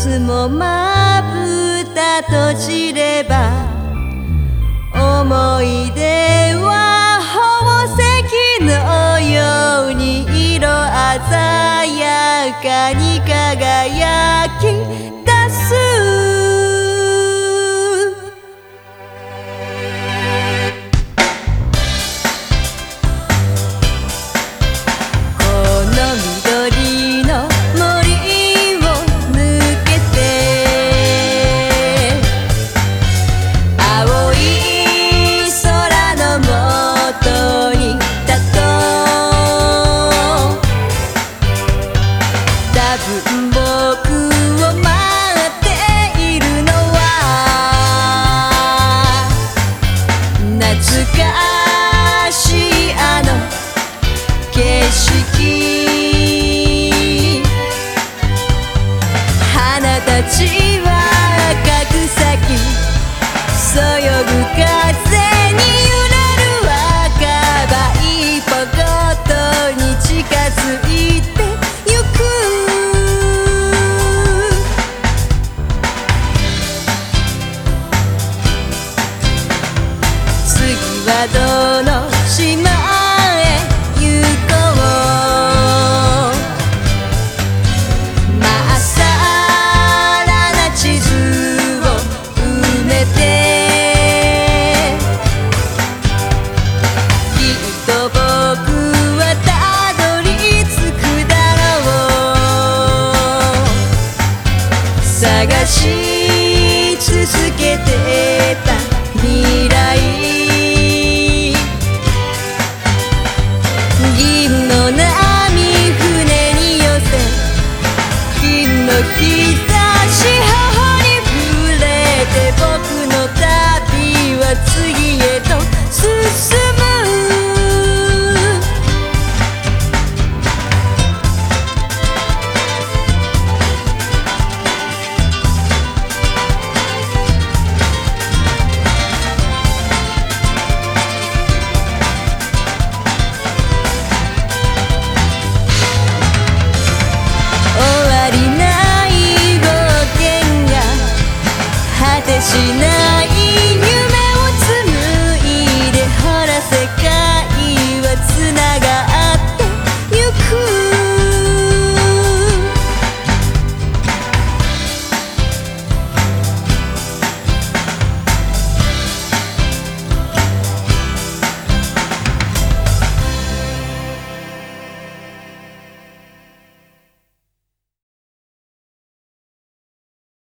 つもまぶた閉じれば思い出は宝石のように色鮮やかに輝き出す。僕を待っているのは懐かしいあの景色。花たちは赤く咲きそよぐ風に揺れる赤葉一歩ごとに近づいてゆく。どの島へ行こう。まっさらな地図を埋めてきっと僕はたどり着くだろう。探し続けてた未来銀の波船に寄せ金の日差し頬に触れて僕の旅は次